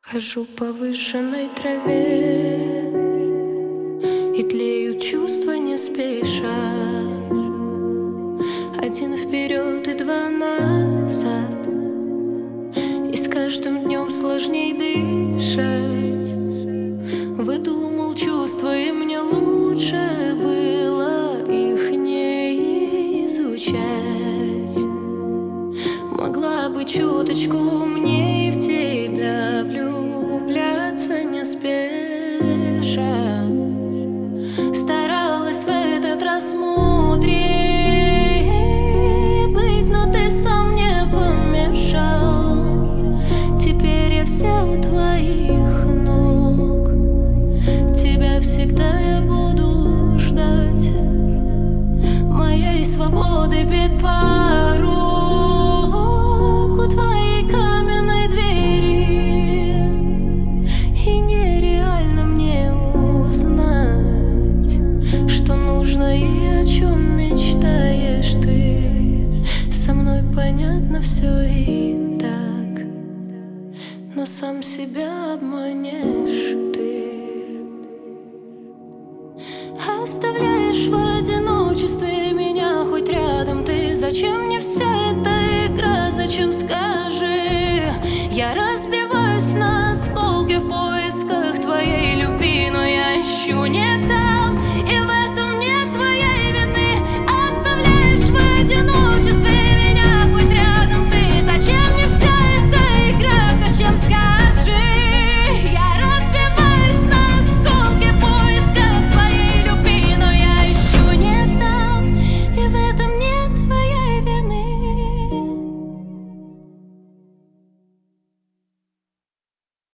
Хожу по выжженной траве, и тлеют чувства не спеша. Один вперед и два назад, и с каждым днем сложней дышать. Выдумал чувства, и мне лучше было их не изучать. Могла бы чуточку умней в тебя влюбляться не спеша. Старалась в этот раз мудрее быть, но ты сам мне помешал. Теперь я вся у твоих ног, тебя всегда я буду ждать. Моей свободы бит порог у твоей каменной двери, и нереально мне узнать, что нужно и о чем мечтаешь ты. Со мной понятно все и так, но сам себя обманешь ты. Оставляешь в одиночестве меня, хоть рядом ты. Зачем мне вся